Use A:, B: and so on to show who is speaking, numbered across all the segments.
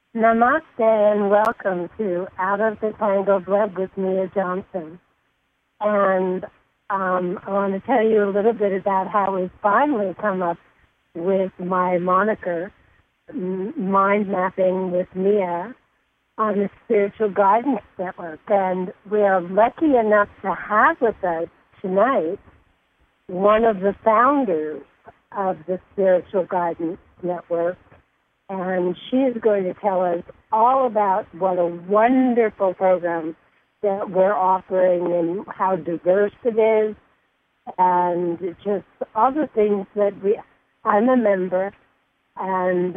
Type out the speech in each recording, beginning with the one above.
A: Namaste and welcome to Out of the Tangled Web with Mia Johnson. And I want to tell you a little bit about how we finally come up with my moniker, Mind Mapping with Mia, on the Spiritual Guidance Network. And we are lucky enough to have with us tonight one of the founders of the Spiritual Guidance Network. And she is going to tell us all about what a wonderful program that we're offering and how diverse it is, and just all the things that I'm a member. And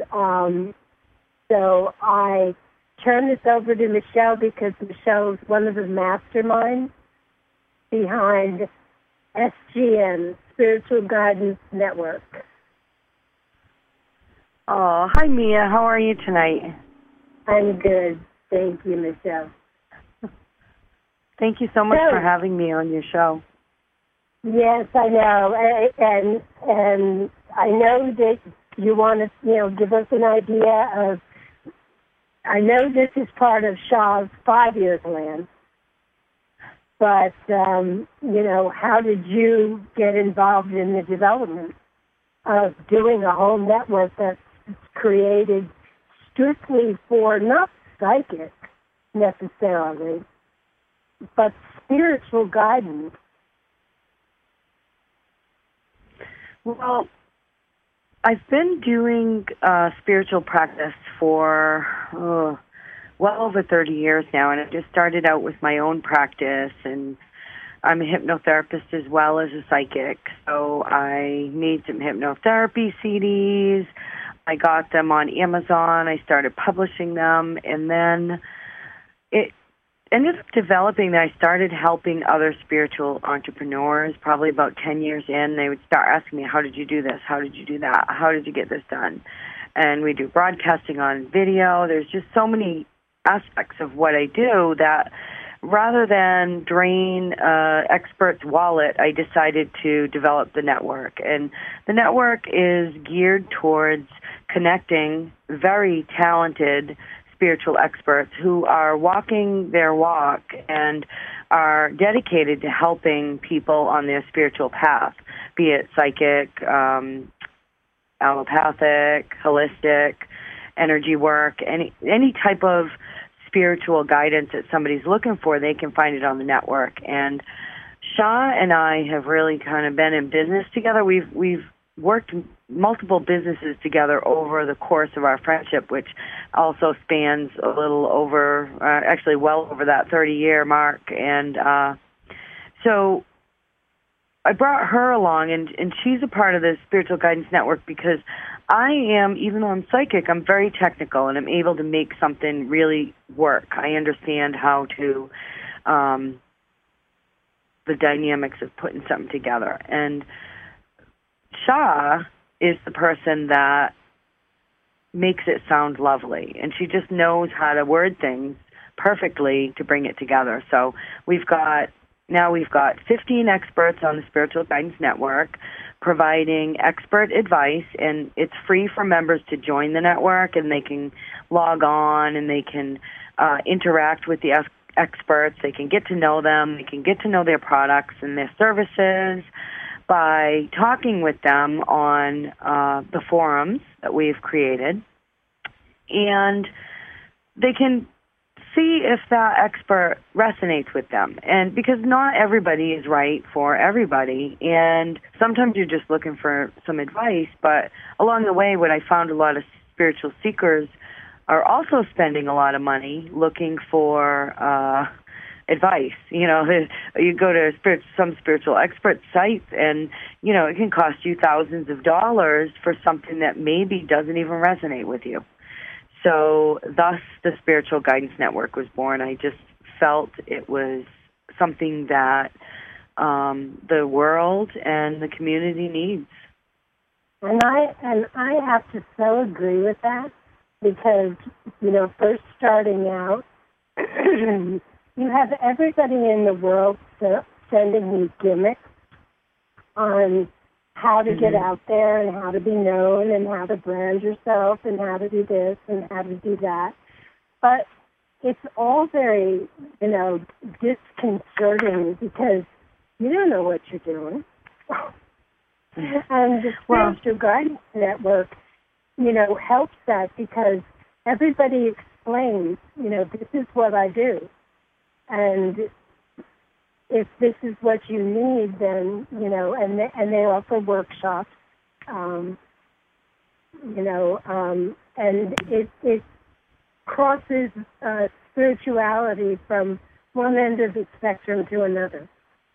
A: so I turn this over to Michelle because Michelle is one of the masterminds behind SGN, Spiritual Guidance Network.
B: Oh, hi, Mia. How are you tonight?
A: I'm good. Thank you, Michelle.
B: Thank you so much for having me on your show.
A: Yes, I know. And I know that you want to, give us an idea of, I know this is part of Shah's 5-year plan, but, how did you get involved in the development of doing a whole network that's created strictly for not psychic necessarily, but spiritual guidance?
B: Well, I've been doing spiritual practice for well over 30 years now, and I just started out with my own practice, and I'm a hypnotherapist as well as a psychic, so I made some hypnotherapy CDs. I got them on Amazon. I started publishing them, and then it ended up developing that I started helping other spiritual entrepreneurs. Probably about 10 years in, they would start asking me, how did you do this? How did you do that? How did you get this done? And we do broadcasting on video. There's just so many aspects of what I do that rather than drain expert's wallet, I decided to develop the network. And the network is geared towards connecting very talented spiritual experts who are walking their walk and are dedicated to helping people on their spiritual path, be it psychic, allopathic, holistic, energy work, any type of spiritual guidance that somebody's looking for, they can find it on the network. And Shah and I have really kind of been in business together. We've worked multiple businesses together over the course of our friendship, which also spans a little over, actually well over that 30-year mark. And so I brought her along, and she's a part of the Spiritual Guidance Network because I am, even though I'm psychic, I'm very technical, and I'm able to make something really work. I understand how to, the dynamics of putting something together. And Shah is the person that makes it sound lovely, and she just knows how to word things perfectly to bring it together. So we've got 15 experts on the Spiritual Guidance Network providing expert advice, and it's free for members to join the network, and they can log on and they can interact with the experts. They can get to know them. They can get to know their products and their services by talking with them on the forums that we've created, and they can see if that expert resonates with them. And because not everybody is right for everybody, and sometimes you're just looking for some advice, but along the way, what I found, a lot of spiritual seekers are also spending a lot of money looking for advice. You go to some spiritual expert sites, and it can cost you thousands of dollars for something that maybe doesn't even resonate with you. So thus the Spiritual Guidance Network was born. I just felt it was something that the world and the community needs.
A: And I have to so agree with that because, first starting out, you have everybody in the world sending you gimmicks on how to get out there and how to be known and how to brand yourself and how to do this and how to do that. But it's all very, disconcerting because you don't know what you're doing. And the Spiritual Guidance Network, helps that because everybody explains, this is what I do. And if this is what you need, then, and they offer workshops, and it crosses spirituality from one end of the spectrum to another.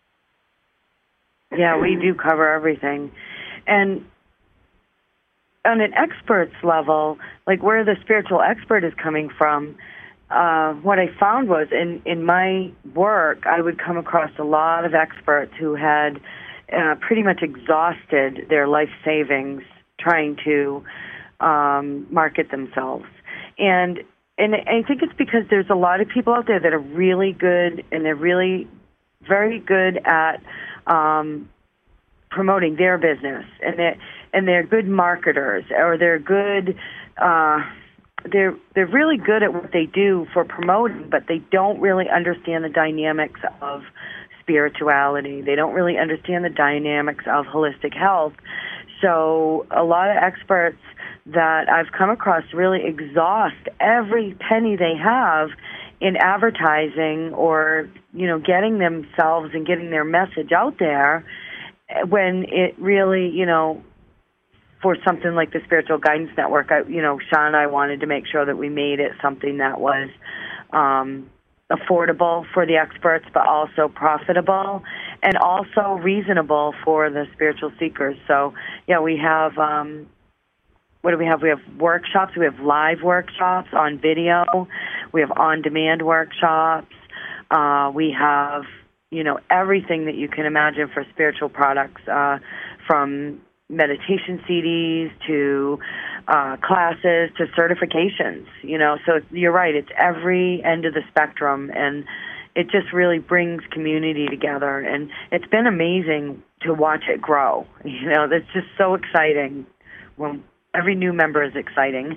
B: Yeah, we do cover everything. And on an expert's level, like where the spiritual expert is coming from, what I found was in my work, I would come across a lot of experts who had pretty much exhausted their life savings trying to market themselves. And I think it's because there's a lot of people out there that are really good, and they're really very good at promoting their business, and they're good marketers, or they're good. They're really good at what they do for promoting, but they don't really understand the dynamics of spirituality. They don't really understand the dynamics of holistic health. So a lot of experts that I've come across really exhaust every penny they have in advertising or, getting themselves and getting their message out there, when it really, for something like the Spiritual Guidance Network, Sean and I wanted to make sure that we made it something that was affordable for the experts, but also profitable and also reasonable for the spiritual seekers. So, yeah, we have, what do we have? We have workshops. We have live workshops on video. We have on-demand workshops. We have, everything that you can imagine for spiritual products, from meditation CDs to classes to certifications, so you're right, it's every end of the spectrum, and it just really brings community together, and it's been amazing to watch it grow. That's just so exciting. Well, every new member is exciting.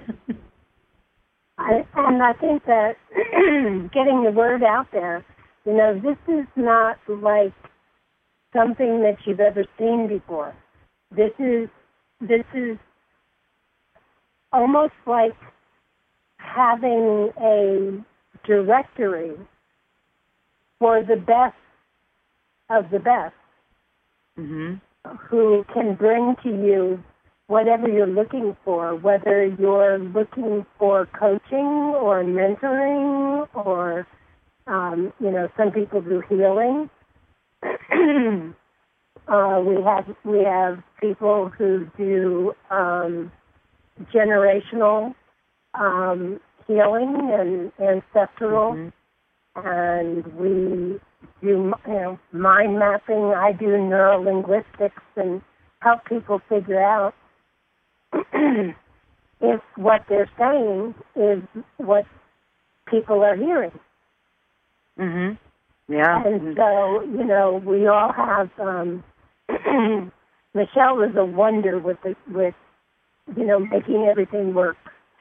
A: And I think that getting the word out there, this is not like something that you've ever seen before. This is almost like having a directory for the best of the best, who can bring to you whatever you're looking for, whether you're looking for coaching or mentoring or, some people do healing. We have people who do generational healing and ancestral, and we do mind mapping. I do neurolinguistics and help people figure out if what they're saying is what people are hearing.
B: Yeah.
A: And so, we all have, Michelle is a wonder with making everything work.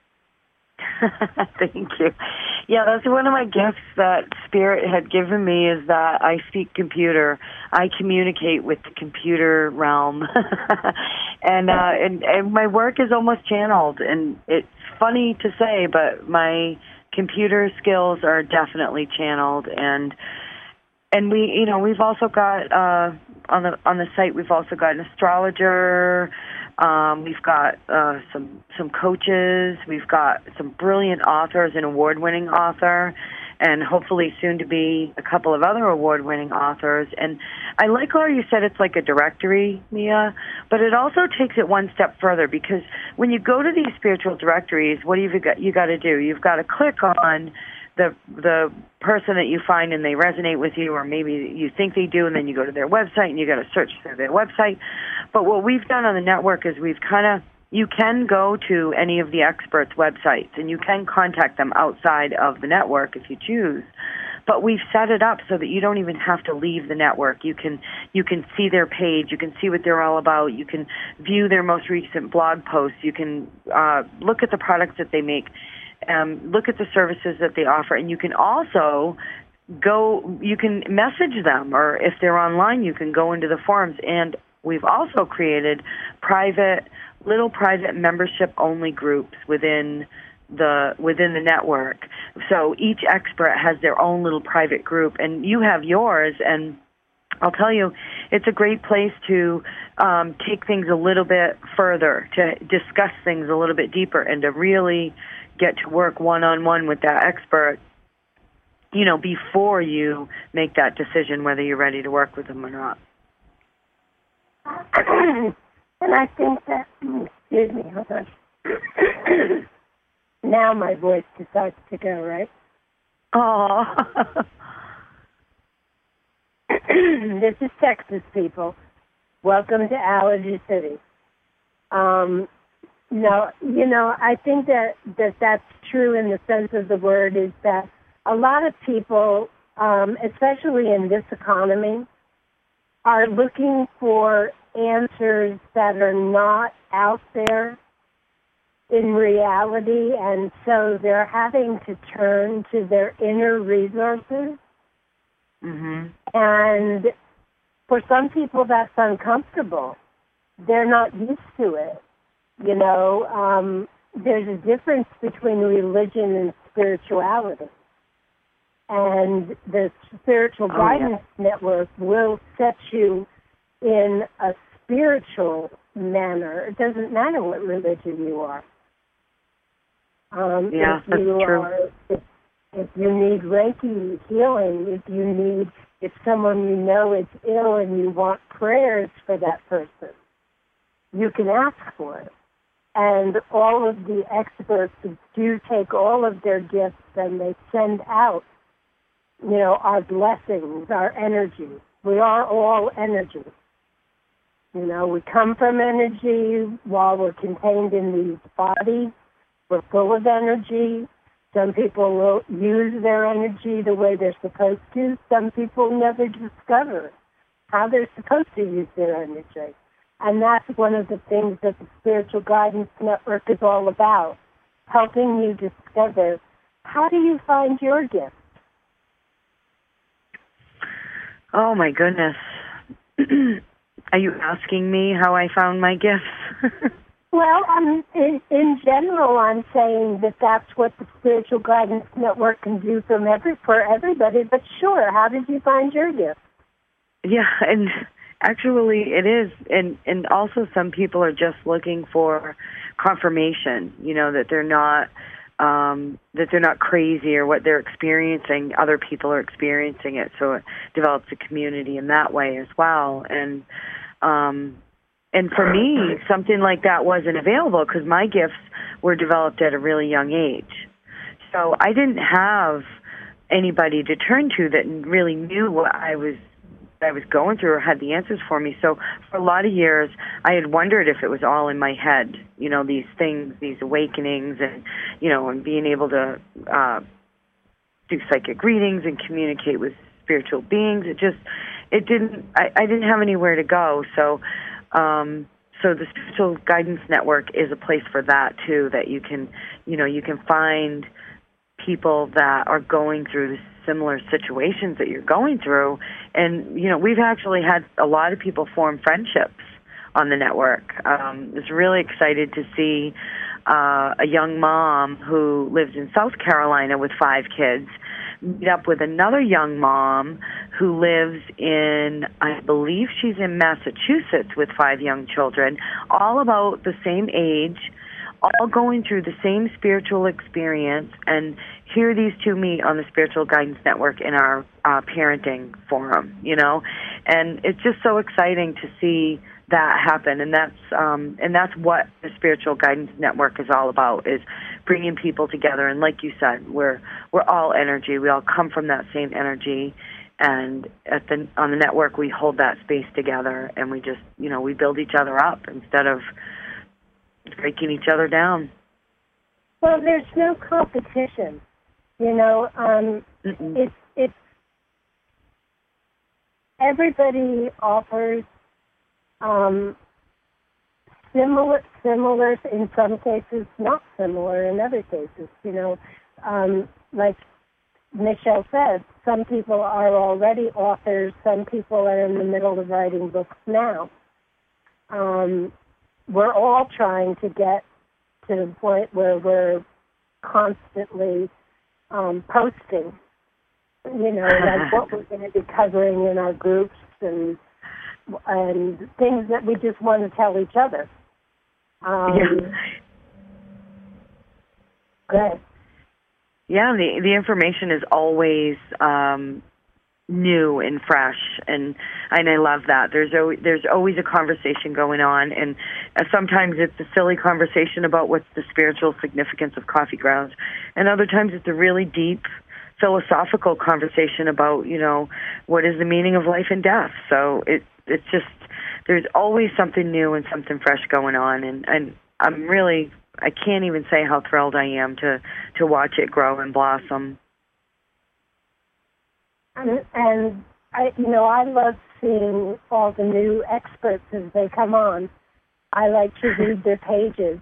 B: Thank you. Yeah, that's one of my gifts that Spirit had given me, is that I speak computer. I communicate with the computer realm. and my work is almost channeled. And it's funny to say, but my computer skills are definitely channeled. And we've also got, on the site, we've also got an astrologer. We've got some coaches. We've got some brilliant authors, an award-winning author, and hopefully soon to be a couple of other award-winning authors. And I like how you said it's like a directory, Mia, but it also takes it one step further, because when you go to these spiritual directories, what do you got to do? You've got to click on the person that you find and they resonate with you, or maybe you think they do, and then you go to their website and you got to search through their website. But what we've done on the network is you can go to any of the experts' websites and you can contact them outside of the network if you choose. but we've set it up so that you don't even have to leave the network. You can see their page, you can see what they're all about, you can view their most recent blog posts, you can look at the products that they make, look at the services that they offer, and you can also you can message them, or if they're online, you can go into the forums. And we've also created private membership-only groups within the network. So each expert has their own little private group, and you have yours. And I'll tell you, it's a great place to take things a little bit further, to discuss things a little bit deeper, and to really get to work one-on-one with that expert, before you make that decision whether you're ready to work with them or not.
A: And I think that, excuse me, hold on. Now my voice decides to go, right?
B: Oh.
A: This is Texas, people. Welcome to Allergy City. No, I think that's true in the sense of the word, is that a lot of people, especially in this economy, are looking for answers that are not out there in reality, and so they're having to turn to their inner resources.
B: Mm-hmm.
A: And for some people, that's uncomfortable. They're not used to it. There's a difference between religion and spirituality. And the Spiritual Guidance Network will set you in a spiritual manner. It doesn't matter what religion you are.
B: That's true.
A: If you need Reiki healing, if someone you know is ill and you want prayers for that person, you can ask for it. And all of the experts do take all of their gifts and they send out, our blessings, our energy. We are all energy. We come from energy while we're contained in these bodies. We're full of energy. Some people will use their energy the way they're supposed to. Some people never discover how they're supposed to use their energy. And that's one of the things that the Spiritual Guidance Network is all about, helping you discover, how do you find your gift?
B: Oh, my goodness. Are you asking me how I found my gifts?
A: Well, in general, I'm saying that that's what the Spiritual Guidance Network can do for everybody. But sure, how did you find your gift? Yeah,
B: and actually it is. And also some people are just looking for confirmation, that they're not crazy, or what they're experiencing, other people are experiencing it. So it develops a community in that way as well. And for me, something like that wasn't available because my gifts were developed at a really young age. So I didn't have anybody to turn to that really knew what I was going through or had the answers for me. So for a lot of years, I had wondered if it was all in my head, these things, these awakenings, and, and being able to do psychic readings and communicate with spiritual beings. I didn't have anywhere to go. So the Spiritual Guidance Network is a place for that too, that you can find people that are going through similar situations that you're going through. And, we've actually had a lot of people form friendships on the network. I was really excited to see a young mom who lives in South Carolina with 5 kids meet up with another young mom who lives in, I believe she's in Massachusetts, with 5 young children, all about the same age, all going through the same spiritual experience, and here these two meet on the Spiritual Guidance Network in our parenting forum, and it's just so exciting to see that happen. And that's what the Spiritual Guidance Network is all about, is bringing people together. And like you said, we're all energy. We all come from that same energy, and on the network we hold that space together, and we just we build each other up instead of breaking each other down. Well,
A: there's no competition. It's it's everybody offers similar in some cases, not similar in other cases. Like Michelle said, some people are already authors, some people are in the middle of writing books now. We're all trying to get to the point where we're constantly posting, like what we're going to be covering in our groups and things that we just want to tell each other. Good.
B: Yeah, the information is always new and fresh, and I love that. There's always a conversation going on, and sometimes it's a silly conversation about what's the spiritual significance of coffee grounds, and other times it's a really deep philosophical conversation about what is the meaning of life and death. So it's just there's always something new and something fresh going on, and I can't even say how thrilled I am to watch it grow and blossom.
A: And I love seeing all the new experts as they come on. I like to read their pages,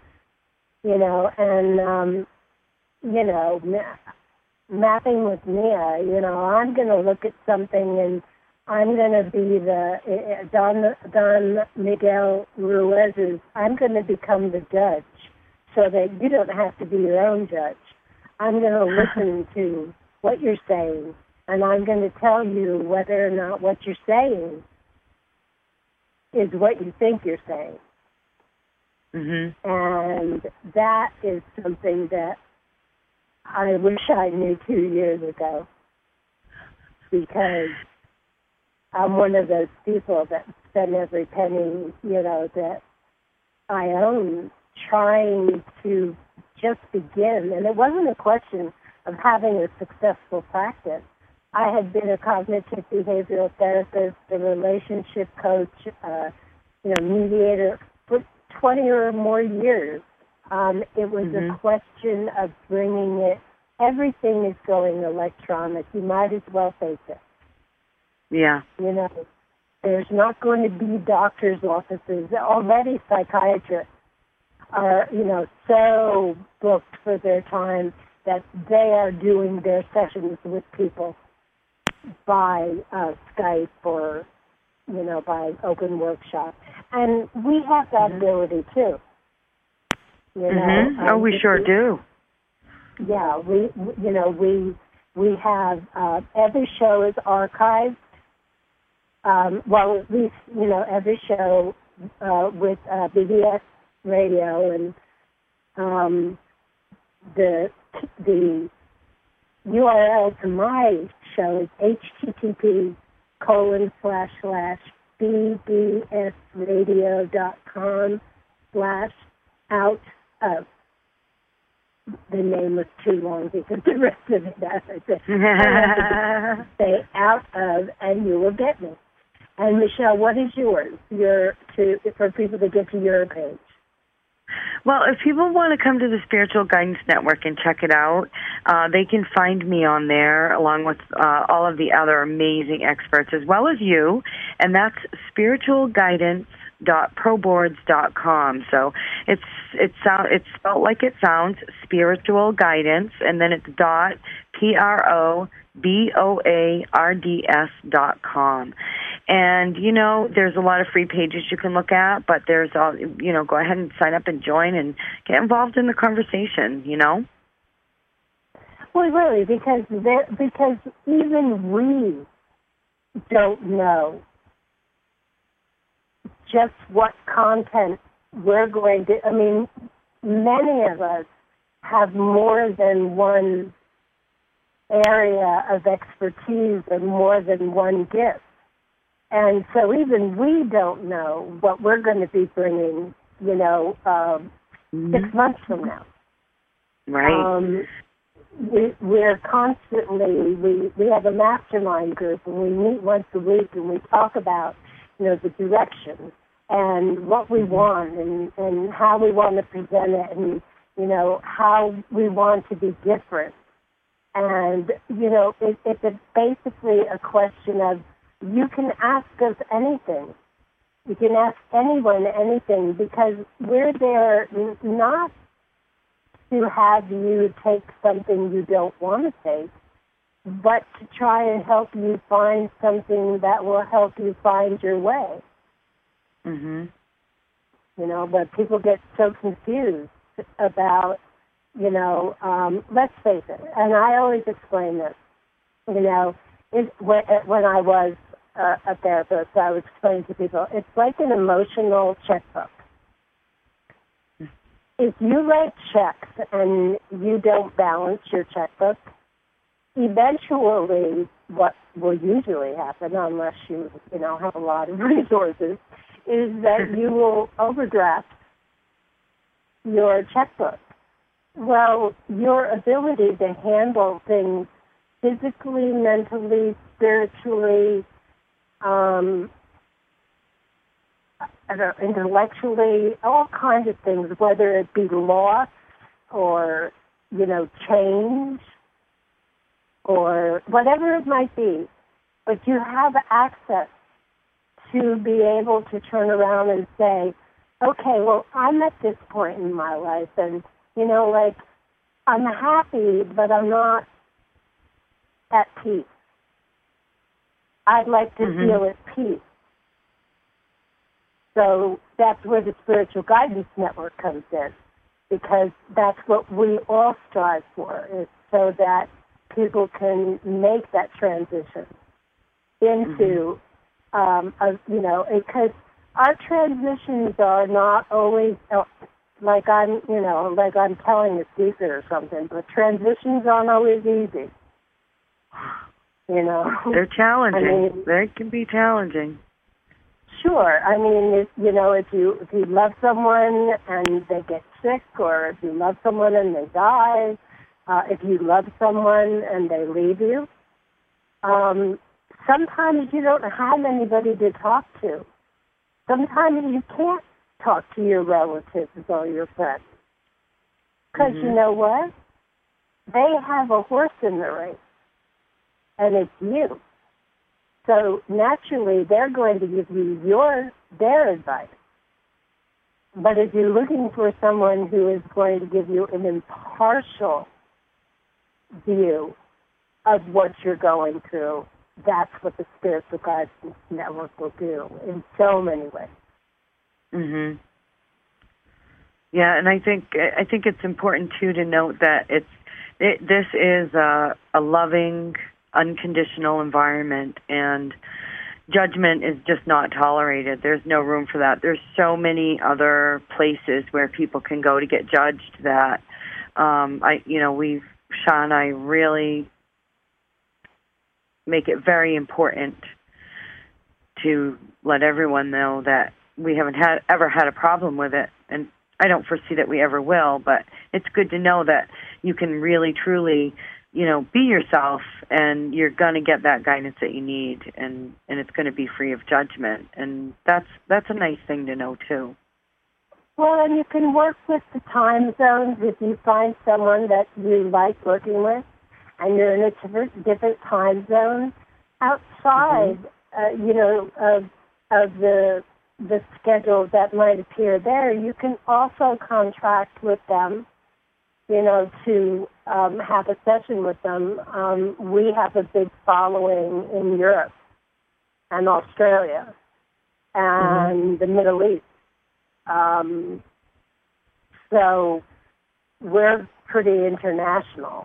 A: and mapping with Mia. I'm going to look at something and I'm going to be Don Miguel Ruiz's. I'm going to become the judge, so that you don't have to be your own judge. I'm going to listen to what you're saying, and I'm going to tell you whether or not what you're saying is what you think you're saying.
B: Mm-hmm.
A: And that is something that I wish I knew 2 years ago, because I'm one of those people that spend every penny, that I own trying to just begin. And it wasn't a question of having a successful practice. I had been a cognitive behavioral therapist, a relationship coach, mediator for 20 or more years. It was
B: mm-hmm.
A: a question of bringing it. Everything is going electronic. You might as well face it.
B: Yeah.
A: There's not going to be doctors' offices. Already psychiatrists are, so booked for their time that they are doing their sessions with people by Skype or, by open workshop. And we have that
B: mm-hmm.
A: ability, too.
B: Mm-hmm. We sure do.
A: Yeah, we have, every show is archived. At least, every show with BBS Radio, and the URL to my show is http://bbsradio.com/out of. The name was too long because the rest of it, as I said, say out of, and you will get me. And Michelle, what is yours? For people to get to your page.
B: Well, if people want to come to the Spiritual Guidance Network and check it out, they can find me on there along with all of the other amazing experts, as well as you, and that's spiritualguidance.proboards.com. So it's spelled like it sounds, spiritual guidance, and then it's .proboards.com. And, there's a lot of free pages you can look at, but there's all, go ahead and sign up and join and get involved in the conversation,
A: Well, really, because even we don't know just what content we're going to, many of us have more than one area of expertise and more than one gift. And so even we don't know what we're going to be bringing, 6 months from now.
B: Right.
A: We're constantly, we have a mastermind group, and we meet once a week, and we talk about, the direction and what we want and how we want to present it and, how we want to be different. And, it's basically a question of, you can ask us anything. You can ask anyone anything, because we're there not to have you take something you don't want to take, but to try and help you find something that will help you find your way.
B: Mhm.
A: But people get so confused about, let's face it, and I always explain this, when I was a therapist, I would explain to people, it's like an emotional checkbook. If you write checks and you don't balance your checkbook, eventually what will usually happen, unless you have a lot of resources, is that you will overdraft your checkbook. Well, your ability to handle things physically, mentally, spiritually, intellectually, all kinds of things, whether it be loss or, change or whatever it might be. But you have access to be able to turn around and say, okay, well, I'm at this point in my life, and, I'm happy, but I'm not at peace. I'd like to feel at peace. So that's where the Spiritual Guidance Network comes in, because that's what we all strive for, is so that people can make that transition into, because our transitions are not always like I'm telling a secret or something, but transitions aren't always easy.
B: They're challenging. They can be challenging.
A: Sure. If you love someone and they get sick, or if you love someone and they die, if you love someone and they leave you, sometimes you don't have anybody to talk to. Sometimes you can't talk to your relatives or your friends. Because you know what? They have a horse in the race, and it's you. So naturally, they're going to give you their advice. But if you're looking for someone who is going to give you an impartial view of what you're going through, that's what the Spiritual Guidance Network will do in so many ways.
B: Mhm. Yeah, and I think it's important too to note that this is a loving, unconditional environment, and judgment is just not tolerated. There's no room for that. There's so many other places where people can go to get judged that Shaw and I really make it very important to let everyone know that we haven't ever had a problem with it, and I don't foresee that we ever will, but it's good to know that you can really, truly, be yourself, and you're going to get that guidance that you need, and it's going to be free of judgment, and that's a nice thing to know, too.
A: Well, and you can work with the time zones if you find someone that you like working with, and you're in a different time zone outside, of the schedule that might appear there. You can also contract with them, to have a session with them. We have a big following in Europe and Australia and the Middle East. So we're pretty international,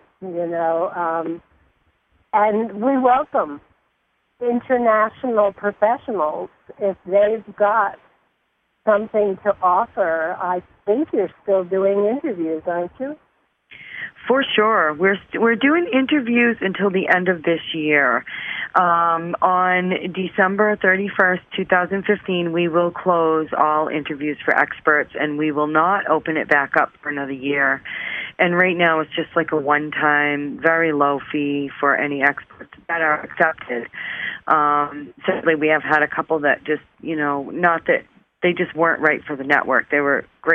A: and we welcome international professionals if they've got something to offer. I think you're still doing interviews, aren't you?
B: For sure. We're doing interviews until the end of this year. On December 31st, 2015, we will close all interviews for experts, and we will not open it back up for another year. And right now it's just like a one-time, very low fee for any experts that are accepted. Certainly we have had a couple that just, not that they just weren't right for the network. They were great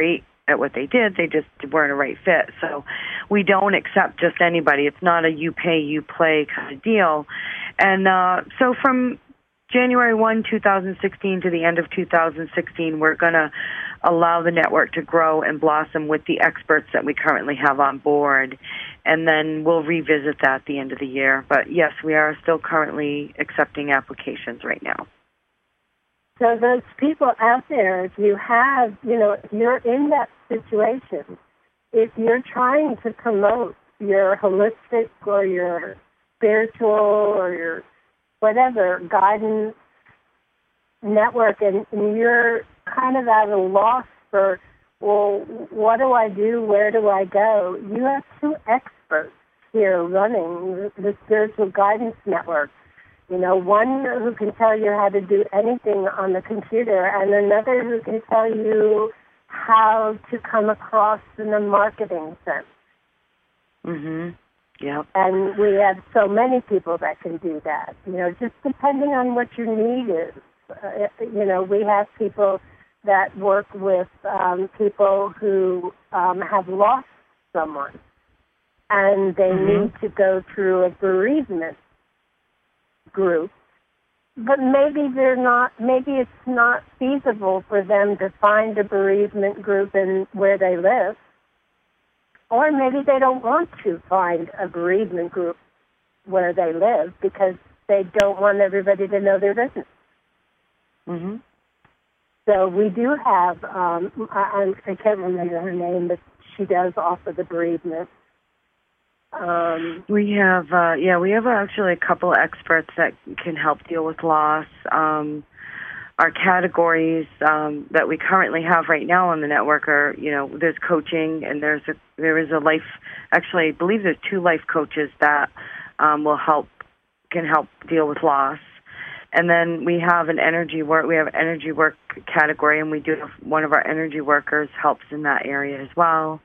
B: at what they did. They just weren't a right fit. So we don't accept just anybody. It's not a you pay, you play kind of deal. And so from January 1, 2016 to the end of 2016, we're going to allow the network to grow and blossom with the experts that we currently have on board. And then we'll revisit that at the end of the year. But yes, we are still currently accepting applications right now.
A: So those people out there, if you have, if you're in that situation, if you're trying to promote your holistic or your spiritual or your whatever guidance network, and you're kind of at a loss for, well, what do I do? Where do I go? You have two experts here running the Spiritual Guidance Network. One who can tell you how to do anything on the computer, and another who can tell you how to come across in a marketing sense.
B: Mhm. Yep.
A: And we have so many people that can do that. Just depending on what your need is. We have people that work with people who have lost someone, and they need to go through a bereavement group, but maybe it's not feasible for them to find a bereavement group in where they live, or maybe they don't want to find a bereavement group where they live because they don't want everybody to know their business.
B: Mm-hmm.
A: So we do have, I can't remember her name, but she does offer the bereavement.
B: We have actually a couple experts that can help deal with loss. Our categories that we currently have right now on the network are, there's coaching, and there is a life. Actually, I believe there's 2 life coaches that can help deal with loss. And then we have an energy work. We have an energy work category, and we do have one of our energy workers helps in that area as well.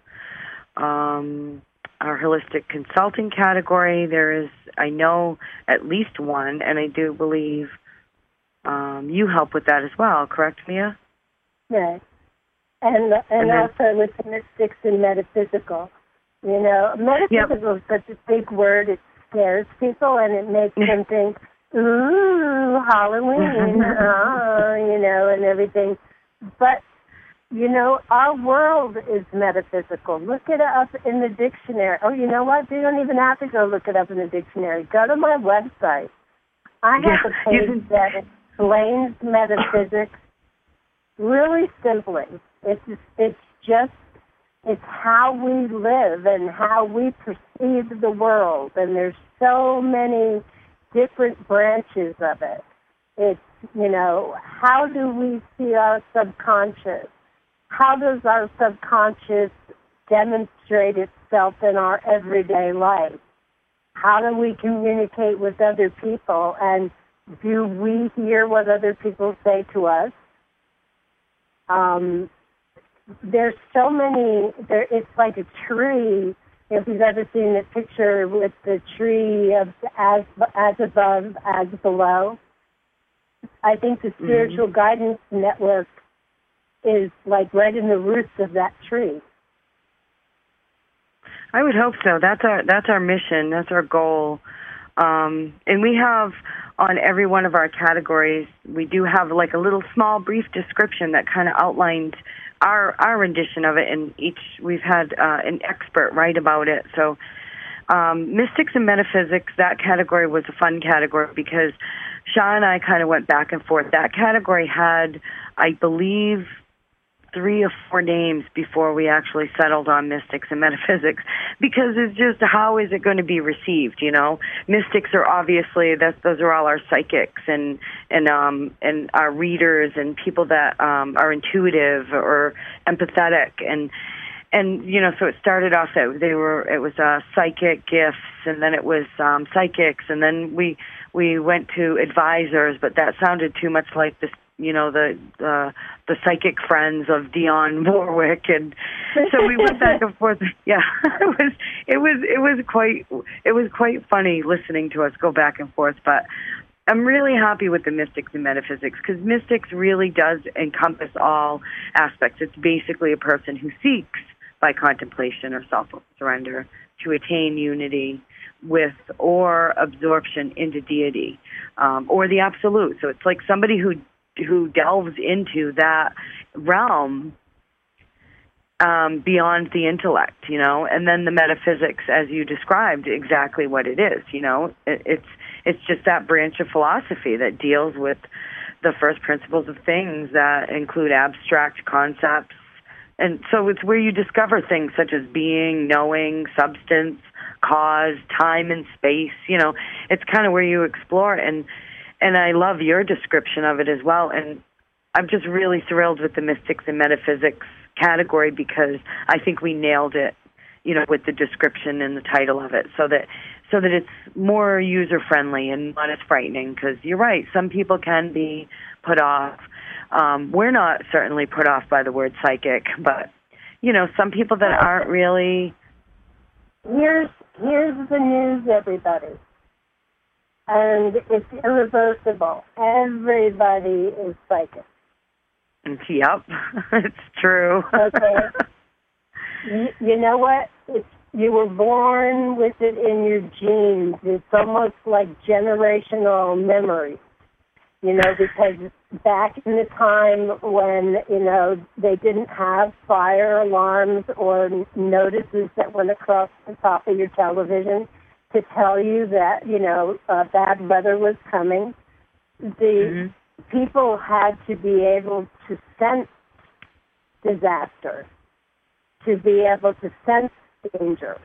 B: Our holistic consulting category, there is, I know, at least one, and I do believe you help with that as well, correct, Mia?
A: Right. And also with mystics and metaphysical. Metaphysical is such a big word, it scares people, and it makes them think, ooh, Halloween, and everything. But our world is metaphysical. Look it up in the dictionary. Oh, you know what? You don't even have to go look it up in the dictionary. Go to my website. I have a page that explains metaphysics really simply. It's how we live and how we perceive the world. And there's so many different branches of it. It's, how do we see our subconscious? How does our subconscious demonstrate itself in our everyday life? How do we communicate with other people? And do we hear what other people say to us? There's so many, it's like a tree. If you've ever seen a picture with the tree of as above, as below, I think the Spiritual Guidance Network is like right in the roots of that tree.
B: I would hope so. That's our mission. That's our goal. And we have on every one of our categories, we do have like a little small brief description that kind of outlines our rendition of it. And we've had an expert write about it. So mystics and metaphysics, that category was a fun category because Shaw and I kind of went back and forth. That category had, I believe, 3 or 4 names before we actually settled on mystics and metaphysics, because it's just, how is it going to be received? Mystics are obviously, those are all our psychics and our readers and people that are intuitive or empathetic, and so it started off that it was psychic gifts, and then it was psychics, and then we went to advisors, but that sounded too much like this, the psychic friends of Dionne Warwick, and so we went back and forth. Yeah, it was quite funny listening to us go back and forth. But I'm really happy with the mystics and metaphysics, because mystics really does encompass all aspects. It's basically a person who seeks, by contemplation or self-surrender, to attain unity with or absorption into deity, or the absolute. So it's like somebody who delves into that realm beyond the intellect, and then the metaphysics, as you described, exactly what it is. It's just that branch of philosophy that deals with the first principles of things that include abstract concepts. And so it's where you discover things such as being, knowing, substance, cause, time and space. It's kind of where you explore. And I love your description of it as well. And I'm just really thrilled with the mystics and metaphysics category, because I think we nailed it, with the description and the title of it, so that it's more user-friendly and not as frightening, because you're right, some people can be put off. We're not certainly put off by the word psychic, but, some people that aren't really...
A: Here's the news, everybody. And it's irreversible. Everybody is psychic.
B: Yep, it's true.
A: Okay. You know what? You were born with it in your genes. It's almost like generational memory, because back in the time when, they didn't have fire alarms or notices that went across the top of your television to tell you that, bad weather was coming, people had to be able to sense disaster, to be able to sense danger.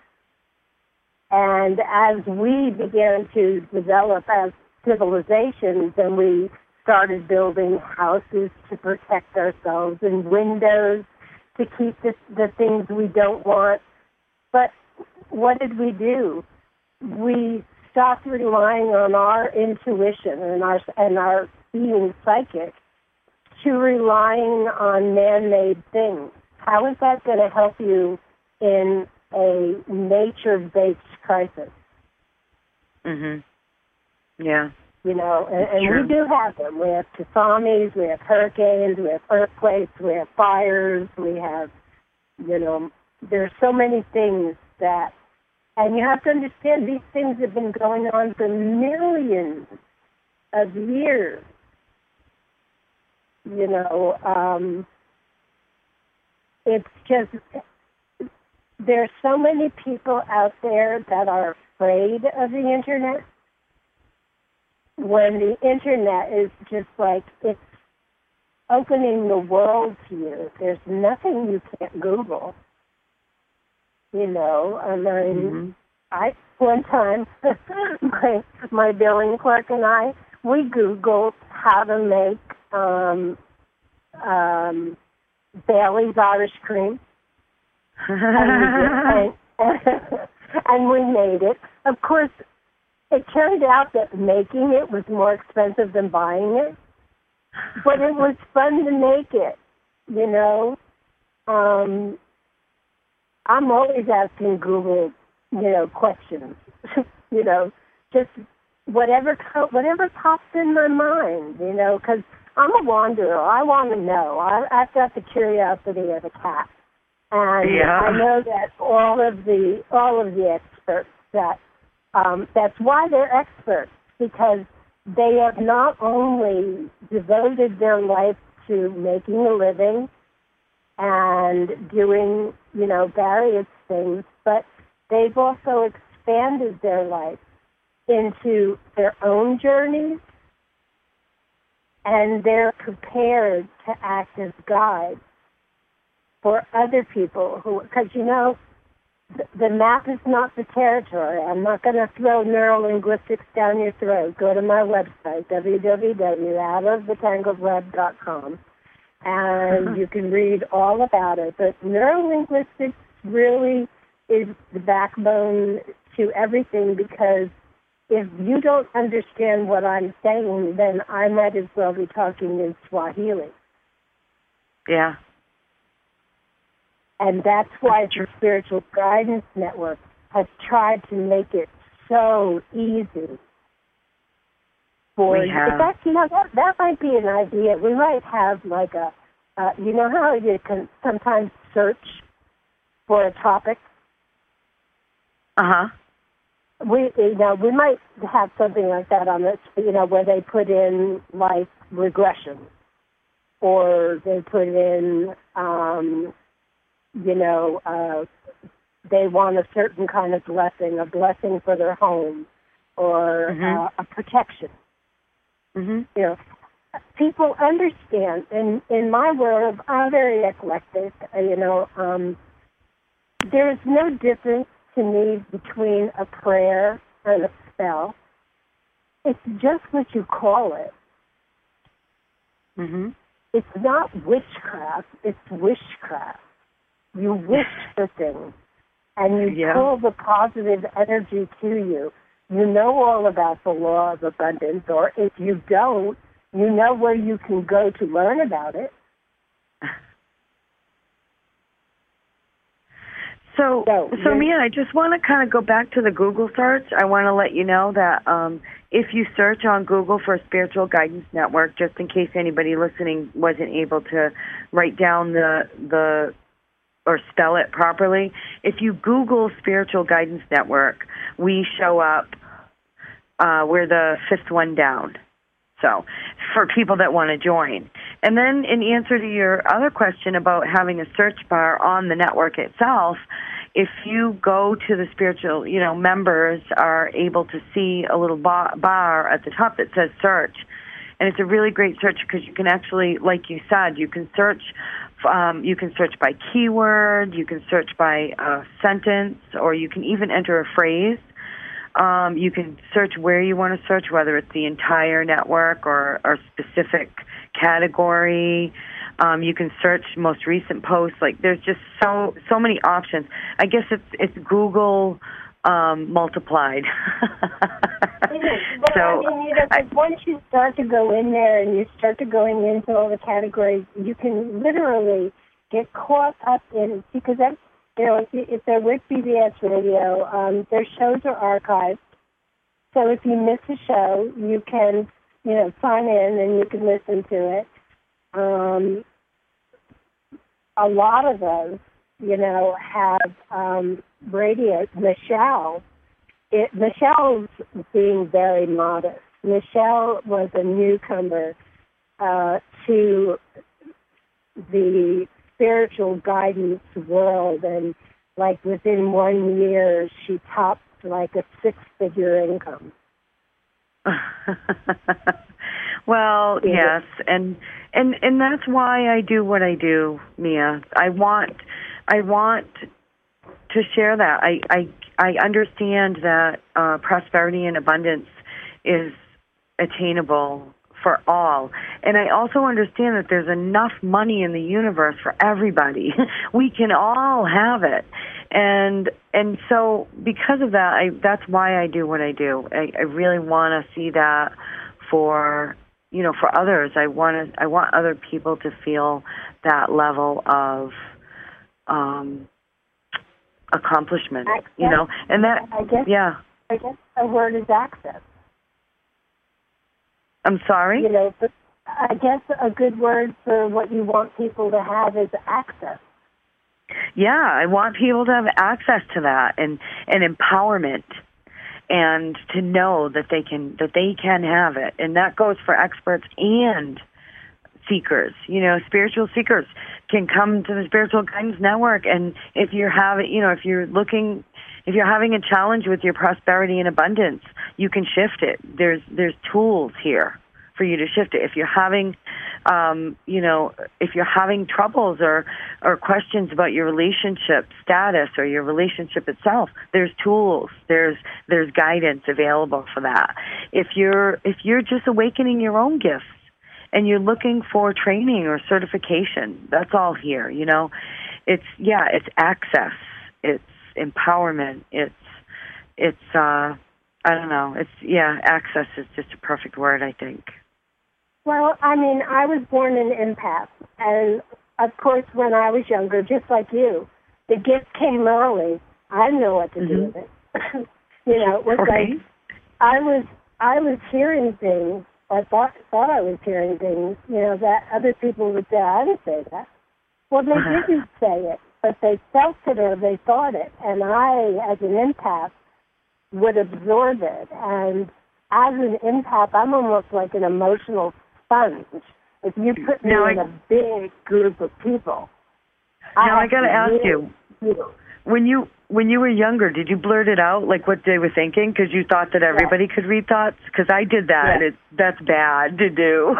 A: And as we began to develop as civilizations, and we started building houses to protect ourselves and windows to keep the things we don't want. But what did we do? We stopped relying on our intuition and our being psychic to relying on man-made things. How is that going to help you in a nature-based crisis?
B: Yeah.
A: And we do have them. We have tsunamis, we have hurricanes, we have earthquakes, we have fires, we have, there's so many things that, and you have to understand these things have been going on for millions of years. It's just, there's so many people out there that are afraid of the internet, when the internet is just like, it's opening the world to you. There's nothing you can't Google. One time, my billing clerk and I, we Googled how to make Bailey's Irish Cream. And we made it. Of course, it turned out that making it was more expensive than buying it, but it was fun to make it, I'm always asking Google, questions, just whatever pops in my mind, because I'm a wanderer. I want to know. I've got the curiosity of a cat. And I know that all of the experts that's why they're experts, because they have not only devoted their life to making a living and doing, various things, but they've also expanded their life into their own journeys, and they're prepared to act as guides for other people because, the map is not the territory. I'm not going to throw neurolinguistics down your throat. Go to my website, www.outofthetangledweb.com, and you can read all about it. But neurolinguistics really is the backbone to everything, because if you don't understand what I'm saying, then I might as well be talking in Swahili.
B: Yeah.
A: And that's why the Spiritual Guidance Network has tried to make it so easy for,
B: We have.
A: in fact, that might be an idea. We might have like you know how you can sometimes search for a topic?
B: Uh-huh.
A: We might have something like that on this, where they put in like regression, or they put in, they want a certain kind of blessing, a blessing for their home, or a protection.
B: Mm-hmm.
A: People understand. In my world, I'm very eclectic. There's no difference to me between a prayer and a spell. It's just what you call it.
B: Mm-hmm.
A: It's not witchcraft, it's wishcraft. You wish for things, and you pull the positive energy to you. You know all about the law of abundance, or if you don't, you know where you can go to learn about it.
B: So Mia, I just want to kind of go back to the Google search. I want to let you know that if you search on Google for Spiritual Guidance Network, just in case anybody listening wasn't able to write down the or spell it properly, if you Google Spiritual Guidance Network, we show up. We're the fifth one down. So for people that want to join. And then in answer to your other question about having a search bar on the network itself, if you go to the spiritual, members are able to see a little bar at the top that says search. And it's a really great search because you can actually, like you said, you can search by keyword, you can search by sentence, or you can even enter a phrase. You can search where you want to search, whether it's the entire network or a specific category. You can search most recent posts. Like, there's just so many options. I guess it's Google multiplied.
A: It is. But once you start to go in there and you start to going into all the categories, you can literally get caught up in, because that's, if they're with BBS Radio, their shows are archived. So if you miss a show, you can, sign in and you can listen to it. A lot of those, have radio. Michelle's being very modest. Michelle was a newcomer to the spiritual guidance world, and like within 1 year she topped like a 6-figure income.
B: Well, yes, and that's why I do what I do, Mia. I want to share that. I understand that prosperity and abundance is attainable for all. And I also understand that there's enough money in the universe for everybody. We can all have it. And so because of that, that's why I do what I do. I really want to see that for others. I want other people to feel that level of accomplishment,
A: access.
B: And that,
A: I guess the word is access.
B: I'm sorry?
A: But I guess a good word for what you want people to have is access.
B: Yeah, I want people to have access to that and empowerment, and to know that they can have it. And that goes for experts and seekers. Spiritual seekers can come to the Spiritual Guidance Network, and if you're having a challenge with your prosperity and abundance, you can shift it. There's tools here for you to shift it. If you're having troubles or questions about your relationship status or your relationship itself, there's tools. There's guidance available for that. If you're just awakening your own gifts and you're looking for training or certification, that's all here. It's access. It's empowerment. It's I don't know. Access is just a perfect word, I think.
A: Well, I mean, I was born an empath, and of course, when I was younger, just like you, the gift came early. I didn't know what to do with it. It was
B: right.
A: like I was hearing things I thought I was hearing things, that other people would say, I didn't say that. Well, they didn't say it, but they felt it or they thought it. And I, as an empath, would absorb it. And as an empath, I'm almost like an emotional sponge. If you put me in a big group of people.
B: Now I got to ask you, when you were younger, did you blurt it out, like what they were thinking, because you thought that everybody could read thoughts? Because I did that.
A: Yeah.
B: That's bad to do.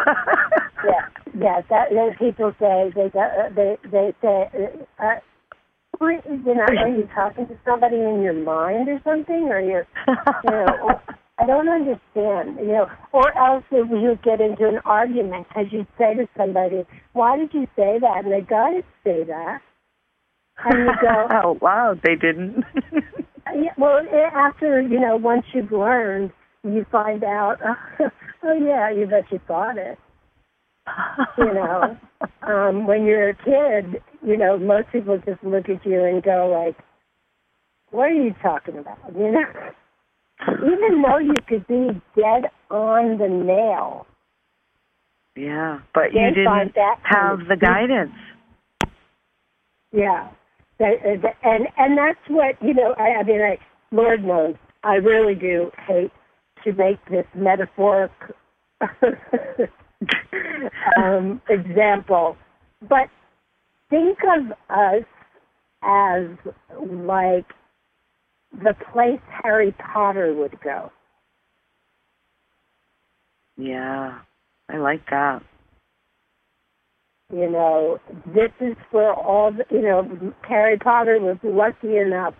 A: That people say they say, are you talking to somebody in your mind or something, or I don't understand, or else if you get into an argument, because you say to somebody, why did you say that? And they go, I didn't say that. And you go,
B: oh, wow, they didn't.
A: Well, after, once you've learned, you find out, oh, yeah, you bet you thought it. When you're a kid, most people just look at you and go like, what are you talking about? Even though you could be dead on the nail.
B: Yeah, but you didn't have the guidance.
A: Yeah. And that's what, Lord knows, I really do hate to make this metaphoric example. But think of us as like the place Harry Potter would go.
B: Yeah, I like that.
A: This is for all Harry Potter was lucky enough,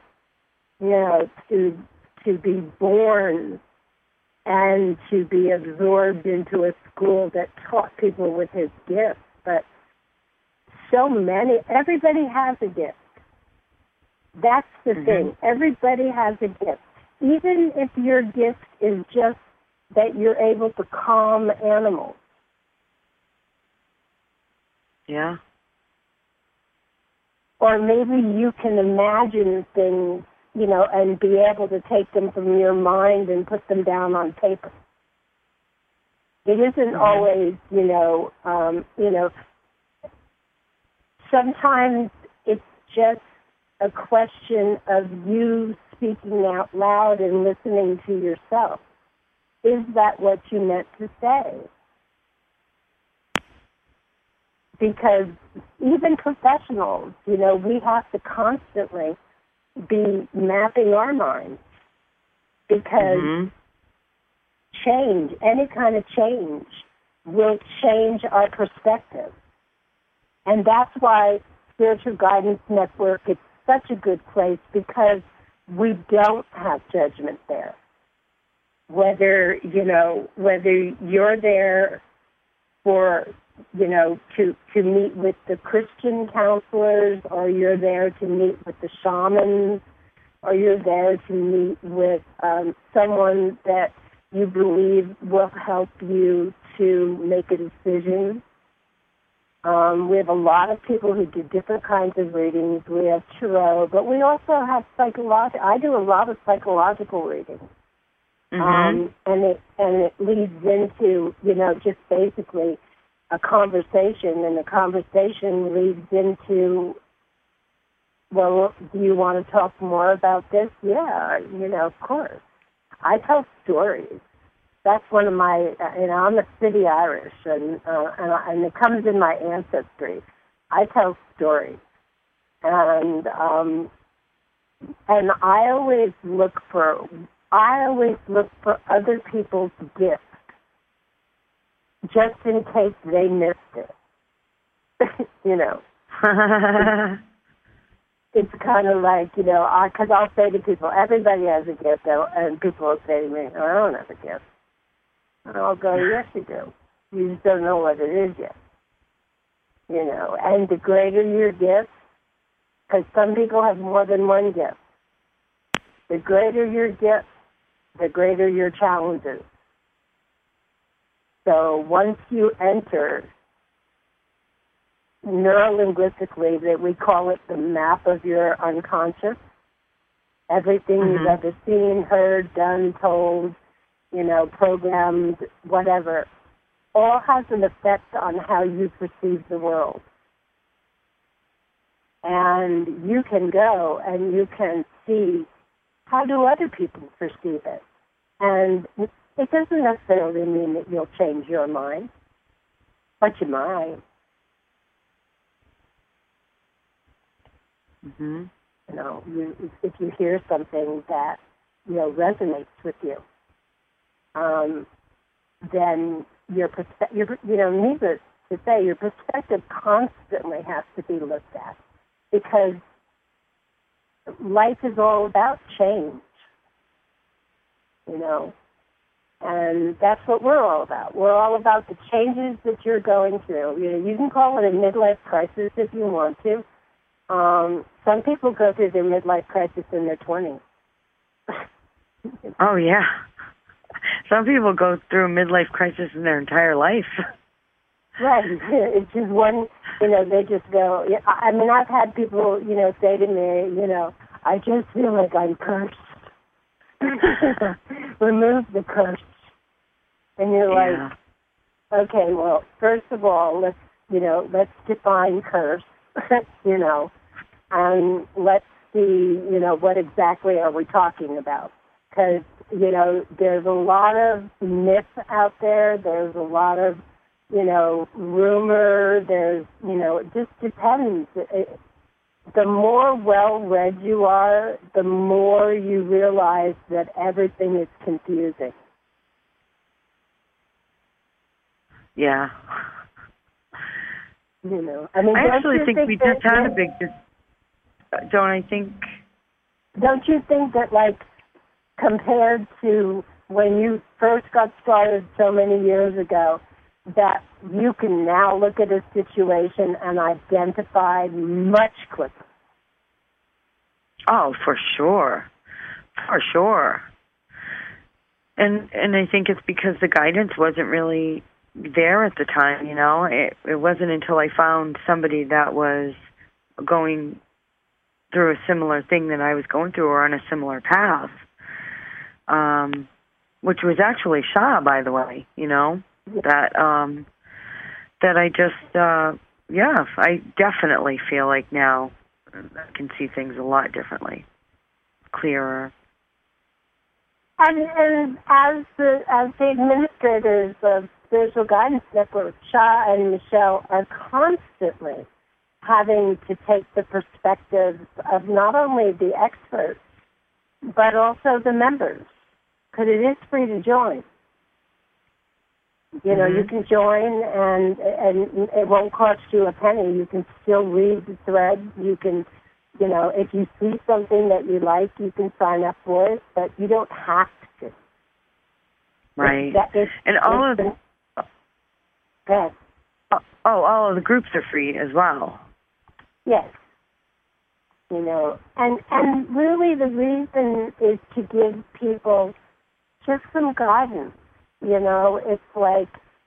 A: to be born and to be absorbed into a school that taught people with his gifts. But everybody has a gift. That's the thing. Everybody has a gift. Even if your gift is just that you're able to calm animals.
B: Yeah.
A: Or maybe you can imagine things, and be able to take them from your mind and put them down on paper. It isn't always, sometimes it's just a question of you speaking out loud and listening to yourself. Is that what you meant to say? Because even professionals, we have to constantly be mapping our minds, because change, any kind of change, will change our perspective. And that's why Spiritual Guidance Network is such a good place, because we don't have judgment there. Whether you're there for, to meet with the Christian counselors, or you're there to meet with the shamans, or you're there to meet with someone that you believe will help you to make a decision. We have a lot of people who do different kinds of readings. We have tarot, but we also have I do a lot of psychological readings. And it leads into, just basically a conversation, and the conversation leads into, well, do you want to talk more about this? Yeah, of course. I tell stories. That's one of my, I'm a city Irish, and it comes in my ancestry. I tell stories. And I always look for other people's gifts, just in case they missed it. It's kind of like, because I'll say to people, everybody has a gift, and people will say to me, I don't have a gift. And I'll go, yes, you do. You just don't know what it is yet. And the greater your gift, because some people have more than one gift, the greater your gift, the greater your challenges. So once you enter, neurolinguistically, that we call it the map of your unconscious, everything you've ever seen, heard, done, told, programmed, whatever, all has an effect on how you perceive the world. And you can go and you can see how do other people perceive it. And it doesn't necessarily mean that you'll change your mind, but you might.
B: Mm-hmm.
A: You know, if you hear something that, you know, resonates with you, then your perspective, you know, needless to say, your perspective constantly has to be looked at, because life is all about change, you know, and that's what we're all about. We're all about the changes that you're going through. You know, you can call it a midlife crisis if you want to. Some people go through their midlife crisis in their 20s.
B: Oh, yeah. Some people go through a midlife crisis in their entire life.
A: Right. It's just one, you know, they just go, I mean, I've had people, you know, say to me, you know, I just feel like I'm cursed. Remove the curse. And you're like, okay, well, first of all, let's define curse, you know, and let's see, you know, what exactly are we talking about? Because, you know, there's a lot of myths out there. There's a lot of, you know, rumor. There's, you know, it just depends. The more well-read you are, the more you realize that everything is confusing.
B: Yeah.
A: You know, I mean,
B: I actually think we just had a big, don't I think?
A: Don't you think that, like, compared to when you first got started so many years ago, that you can now look at a situation and identify much quicker?
B: Oh, for sure. For sure. And I think it's because the guidance wasn't really there at the time, you know. It wasn't until I found somebody that was going through a similar thing that I was going through, or on a similar path, which was actually Shah, by the way, you know, that I just, I definitely feel like now I can see things a lot differently, clearer.
A: And as the administrators of Spiritual Guidance Network, Shah and Michelle are constantly having to take the perspectives of not only the experts, but also the members, because it is free to join. You know, you can join, and it won't cost you a penny. You can still read the thread. You can, you know, if you see something that you like, you can sign up for it, but you don't have to.
B: Right. And all of the...
A: Go ahead.
B: All of the groups are free as well.
A: Yes. You know, and really the reason is to give people just some guidance. You know, it's like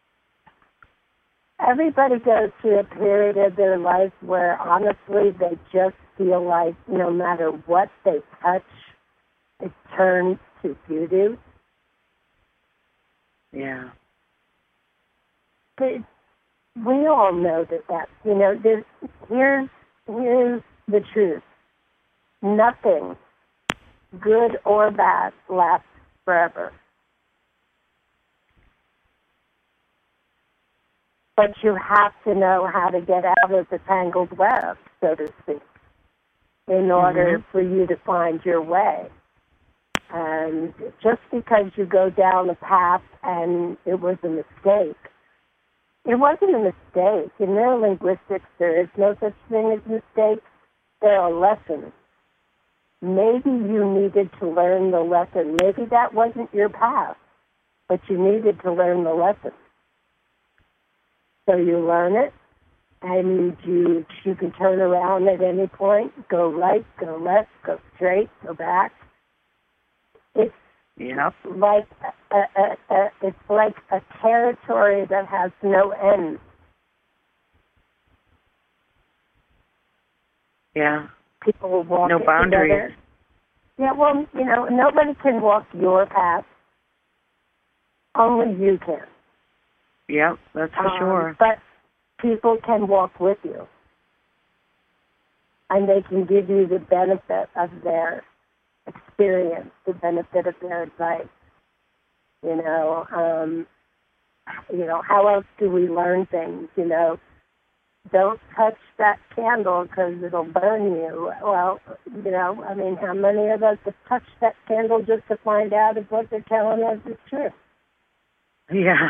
A: everybody goes through a period of their life where honestly they just feel like no matter what they touch, it turns to voodoo.
B: Yeah.
A: But we all know that, you know, here's the truth. Nothing, good or bad, lasts forever. But you have to know how to get out of the tangled web, so to speak, in order for you to find your way. And just because you go down a path and it was a mistake, it wasn't a mistake. In neurolinguistics, there is no such thing as mistakes. There are lessons. Maybe you needed to learn the lesson. Maybe that wasn't your path, but you needed to learn the lesson. So you learn it, and you can turn around at any point, go right, go left, go straight, go back. It's like it's like a territory that has no end.
B: Yeah.
A: People will walk
B: no boundaries.
A: Together. Yeah, well, you know, nobody can walk your path. Only you can.
B: Yep, that's for sure.
A: But people can walk with you, and they can give you the benefit of their experience, the benefit of their advice. How else do we learn things? Don't touch that candle because it'll burn you. Well, how many of us have touched that candle just to find out if what they're telling us is true?
B: Yeah.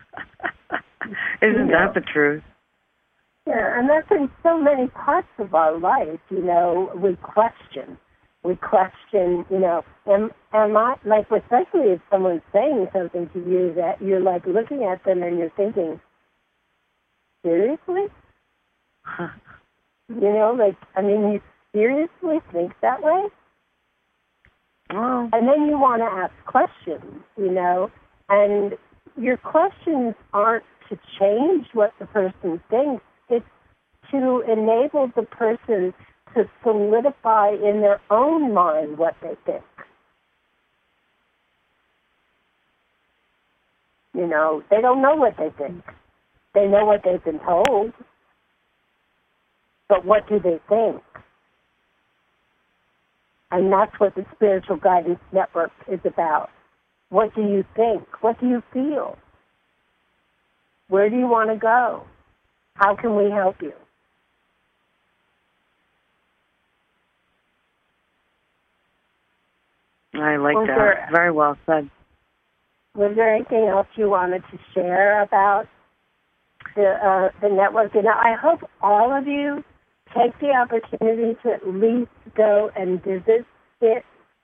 B: Isn't that the truth?
A: Yeah, and that's in so many parts of our life. We question. We question, am I, like, especially if someone's saying something to you that you're, like, looking at them and you're thinking, seriously?
B: Huh.
A: You seriously think that way?
B: Well.
A: And then you want to ask questions, and your questions aren't to change what the person thinks. It's to enable the person to solidify in their own mind what they think. They don't know what they think. They know what they've been told. But what do they think? And that's what the Spiritual Guidance Network is about. What do you think? What do you feel? Where do you want to go? How can we help you?
B: I like that. Very well said.
A: Was there anything else you wanted to share about the network? I hope all of you take the opportunity to at least go and visit it.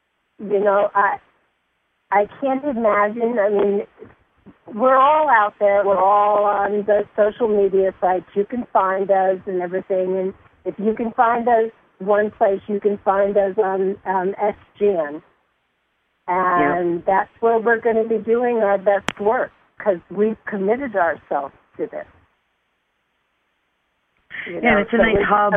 A: I can't imagine. We're all out there. We're all on the social media sites. You can find us and everything. And if you can find us one place, you can find us on SGN. And That's where we're going to be doing our best work because we've committed ourselves to this.
B: And it's a nice hub.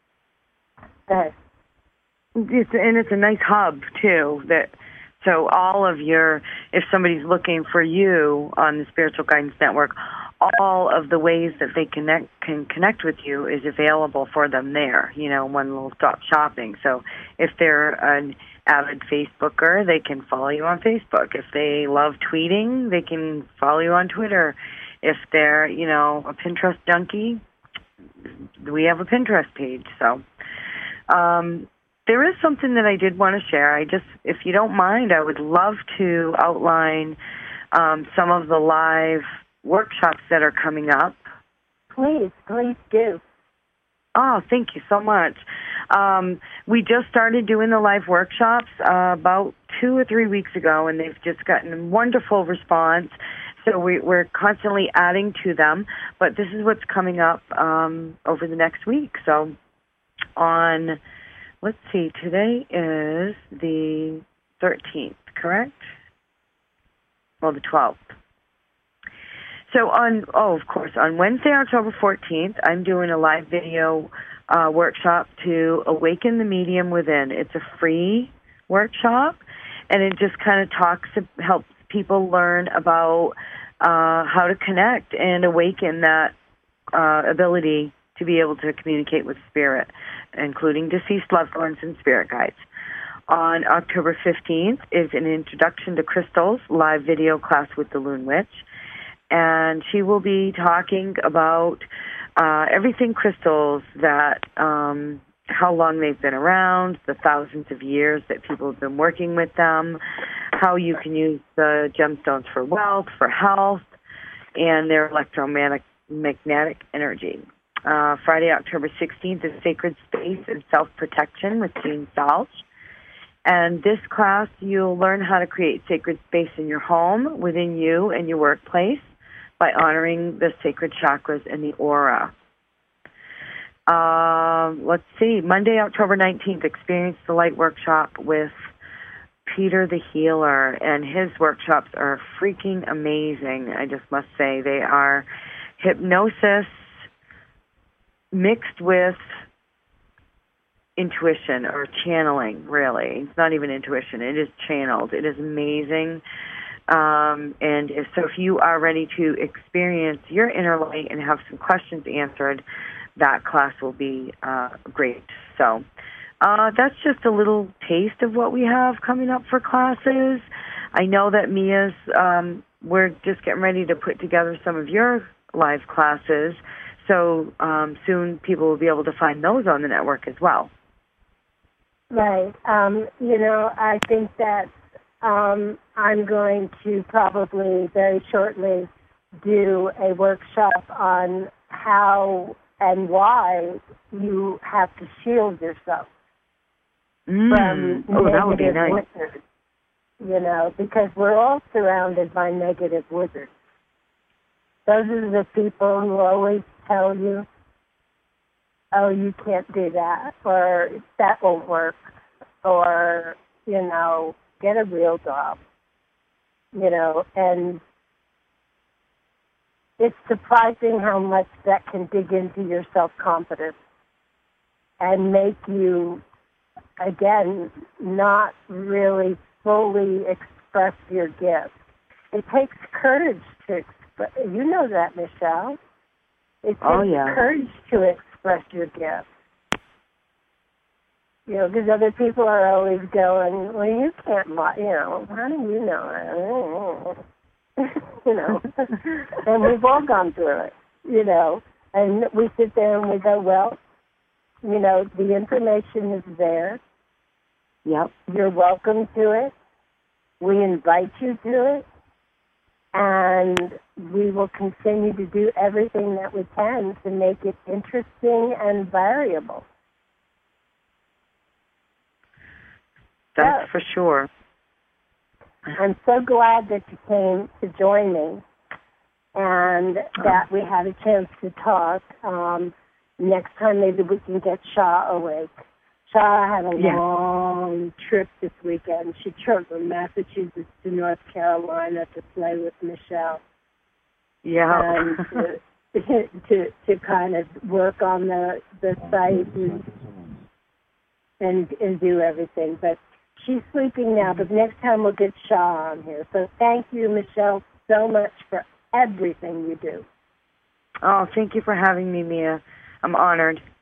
B: It's a nice hub, too, so all of if somebody's looking for you on the Spiritual Guidance Network, all of the ways that they can connect with you is available for them there, one little stop shopping. So if they're an avid Facebooker, they can follow you on Facebook. If they love tweeting, they can follow you on Twitter. If they're, a Pinterest junkie, we have a Pinterest page. So there is something that I did want to share. If you don't mind, I would love to outline some of the live workshops that are coming up.
A: Please do.
B: Oh, thank you so much. We just started doing the live workshops about 2 or 3 weeks ago, and they've just gotten a wonderful response. So we're constantly adding to them. But this is what's coming up over the next week. So let's see, today is the 13th, correct? Well, the 12th. So on Wednesday, October 14th, I'm doing a live video workshop to awaken the medium within. It's a free workshop, and it just kind of helps people learn about how to connect and awaken that ability to be able to communicate with spirit, including deceased loved ones and spirit guides. On October 15th is an Introduction to Crystals live video class with the Loon Witch. And she will be talking about everything crystals, that how long they've been around, the thousands of years that people have been working with them, how you can use the gemstones for wealth, for health, and their electromagnetic energy. Friday, October 16th is Sacred Space and Self-Protection with Jean Salch. And this class, you'll learn how to create sacred space in your home, within you, and your workplace, by honoring the sacred chakras and the aura. Let's see, Monday, October 19th, Experience the Light workshop with Peter the Healer, and his workshops are freaking amazing, I just must say. They are hypnosis mixed with intuition or channeling, really. It's not even intuition. It is channeled. It is amazing. And if you are ready to experience your inner light and have some questions answered, that class will be great. So that's just a little taste of what we have coming up for classes. I know that Mia's, we're just getting ready to put together some of your live classes, so soon people will be able to find those on the network as well.
A: Right. I think that I'm going to probably very shortly do a workshop on how and why you have to shield yourself from
B: that would be
A: negative
B: nice.
A: wizards, because we're all surrounded by negative wizards. Those are the people who always tell you, oh, you can't do that, or that won't work, or, get a real job, and it's surprising how much that can dig into your self-confidence and make you, again, not really fully express your gift. It takes courage to express. You know that, Michelle. It takes courage to express your gift. Because other people are always going, well, you can't, how do you know? And we've all gone through it, and we sit there and we go, well, the information is there.
B: Yep.
A: You're welcome to it. We invite you to it. And we will continue to do everything that we can to make it interesting and variable.
B: That's for sure.
A: I'm so glad that you came to join me and that we had a chance to talk. Next time maybe we can get Shaw awake. Shaw had a long trip this weekend. She drove from Massachusetts to North Carolina to play with Michelle.
B: Yeah.
A: And to kind of work on the site and do everything. But she's sleeping now, but next time we'll get Shaw on here. So thank you, Michelle, so much for everything you do.
B: Oh, thank you for having me, Mia. I'm honored.